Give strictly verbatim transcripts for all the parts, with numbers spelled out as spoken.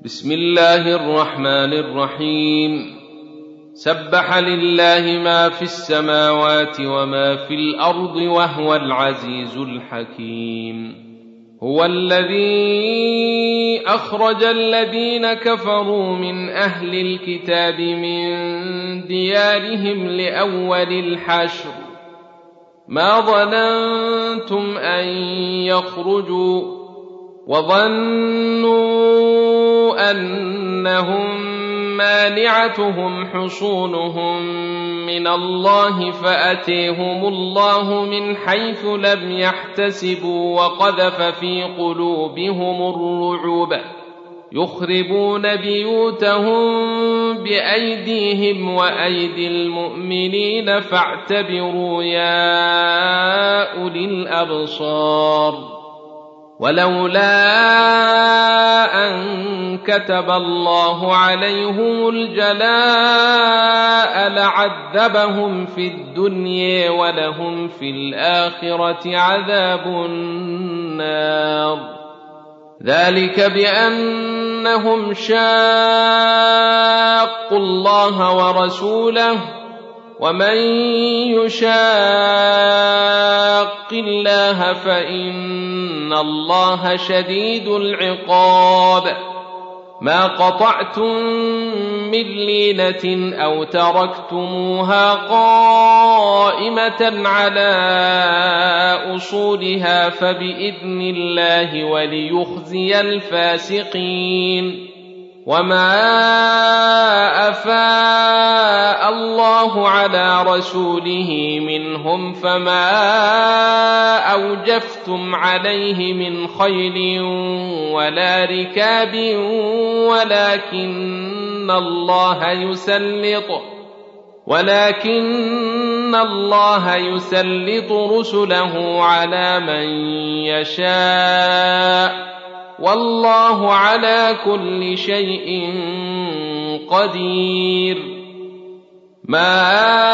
بسم الله الرحمن الرحيم. سبح لله ما في السماوات وما في الأرض وهو العزيز الحكيم. هو الذي أخرج الذين كفروا من أهل الكتاب من ديارهم لأول الحشر ما ظننتم أن يخرجوا وظنوا أنهم مانعتهم حصونهم من الله فأتيهم الله من حيث لم يحتسبوا وقذف في قلوبهم الرعب يخربون بيوتهم بأيديهم وأيدي المؤمنين فاعتبروا يا أولي الأبصار. ولولا أن كتب الله عليهم الجلاء لعذبهم في الدنيا ولهم في الآخرة عذاب النار. ذلك بأنهم شاقوا الله ورسوله ومن يشاق الله فإن الله شديد العقاب. ما قطعتم من لينة أو تركتموها قائمة على أصولها فبإذن الله وليخزي الفاسقين. وما أفاء الله على رسوله منهم فما أوجفتم عليه من خيل ولا ركاب ولكن الله يسلط ولكن الله يسلط رسله على من يشاء والله على كل شيء قدير. ما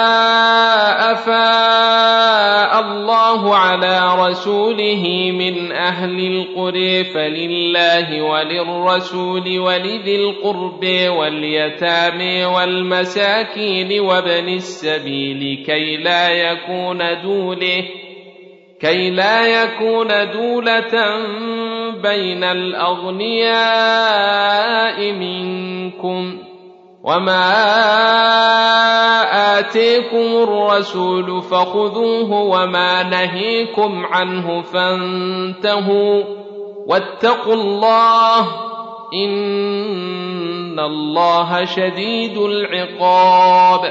أفاء الله على رسوله من أهل القرى فلله وللرسول ولذي القرب واليتامى والمساكين وابن السبيل كي لا يكون دوله كي لا يكون دولة بين الأغنياء منكم. وما آتيكم الرسول فخذوه وما نهيكم عنه فانتهوا واتقوا الله إن الله شديد العقاب.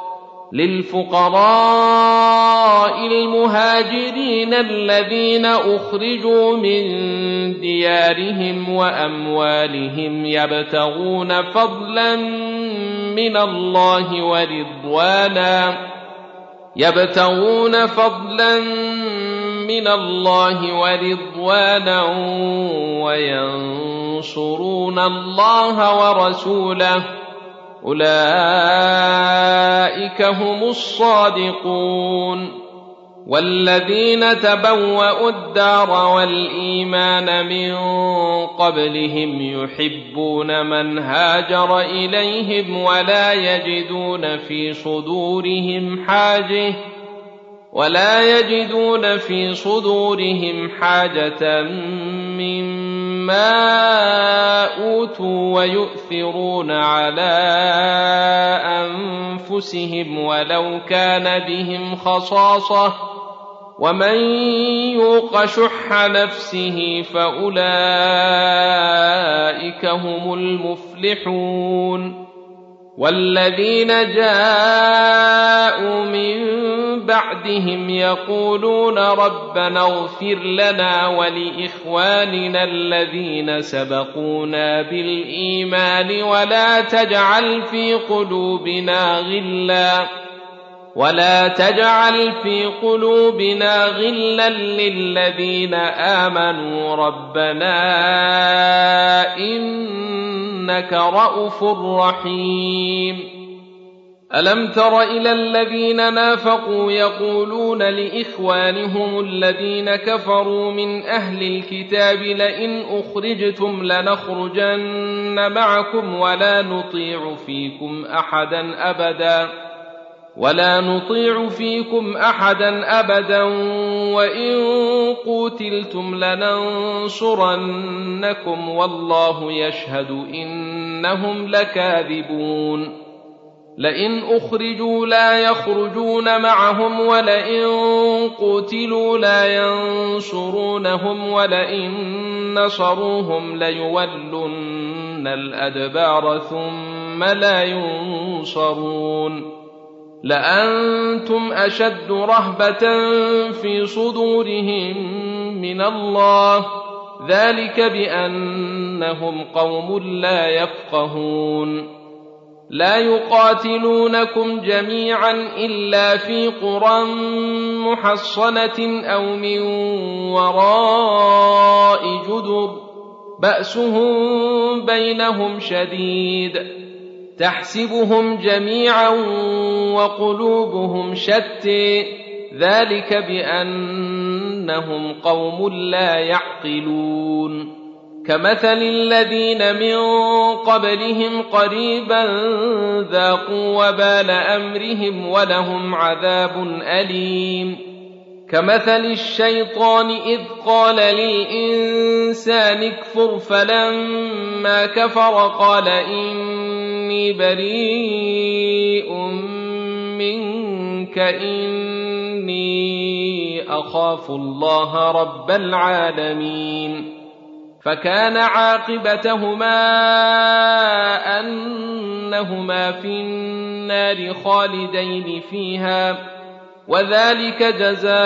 للفقراء المهاجرين الذين أخرجوا من ديارهم وأموالهم يبتغون فضلا من الله ورضوانا يبتغون فضلا من الله ورضوانا وينصرون الله ورسوله أولئك هم الصادقون. والذين تبوأوا الدار والإيمان من قبلهم يحبون من هاجر إليهم ولا يجدون في صدورهم حاجة ولا يجدون في صدورهم حاجة مما أوتوا ويؤثرون على أنفسهم ولو كان بهم خصاصة ومن يوق شح نفسه فأولئك هم المفلحون. والذين جاءوا من بعدهم يقولون ربنا اغفر لنا ولإخواننا الذين سبقونا بالإيمان ولا تجعل في قلوبنا غلا ولا تجعل في قلوبنا غلا للذين آمنوا ربنا إنك رءوف رحيم. ألم تر إلى الذين نافقوا يقولون لإخوانهم الذين كفروا من أهل الكتاب لئن أخرجتم لنخرجن معكم ولا نطيع فيكم أحدا أبدا ولا نطيع فيكم أحدا أبدا وإن قوتلتم لننصرنكم والله يشهد إنهم لكاذبون لئن أخرجوا لا يخرجون معهم ولئن قتلوا لا ينصرونهم ولئن نصروهم ليولن الأدبار ثم لا ينصرون لأنتم أشد رهبة في صدورهم من الله ذلك بأنهم قوم لا يفقهون لا يقاتلونكم جميعا إلا في قرى محصنة أو من وراء جدر بأسهم بينهم شديد تحسبهم جميعا وقلوبهم شتى ذلك بأنهم قوم لا يعقلون كمثل الذين من قبلهم قريبا ذاقوا وبال أمرهم ولهم عذاب أليم كمثل الشيطان إذ قال للإنسان اكفر فلما كفر قال إني بريء منك إني أخاف الله رب العالمين فكان عاقبتهما أنهما في النار خالدين فيها وذلك جزاء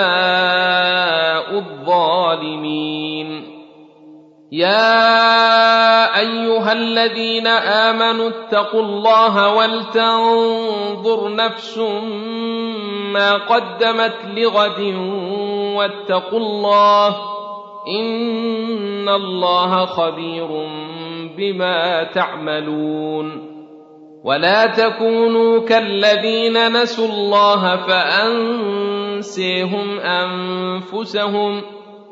الظالمين يا أيها الذين آمنوا اتقوا الله ولتنظر نفس ما قدمت لغد واتقوا الله إن الله خبير بما تعملون ولا تكونوا كالذين نسوا الله فأنسيهم أنفسهم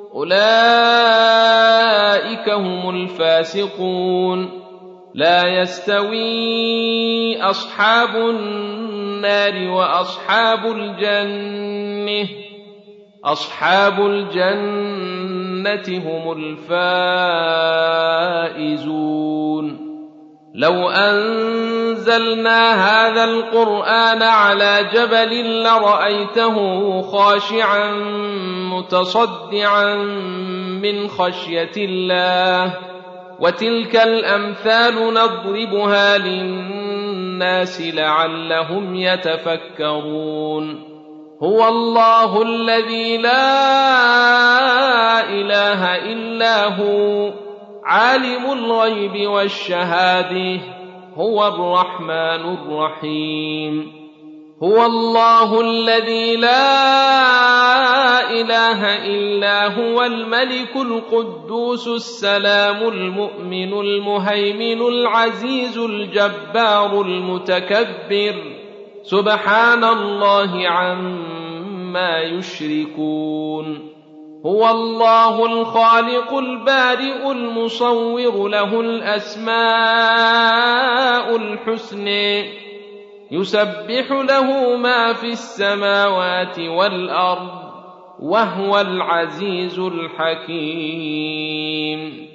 أولئك هم الفاسقون لا يستوي أصحاب النار وأصحاب الجنة أصحاب الجنة هم الفائزون لو أنزلنا هذا القرآن على جبل لرأيته خاشعا متصدعا من خشية الله وتلك الأمثال نضربها للناس لعلهم يتفكرون هو الله الذي لا إله إلا هو عالم الغيب والشهادة هو الرحمن الرحيم هو الله الذي لا إله إلا هو الملك القدوس السلام المؤمن المهيمن العزيز الجبار المتكبر سبحان الله عما يشركون هو الله الخالق البارئ المصور له الأسماء الحسنى يسبح له ما في السماوات والأرض وهو العزيز الحكيم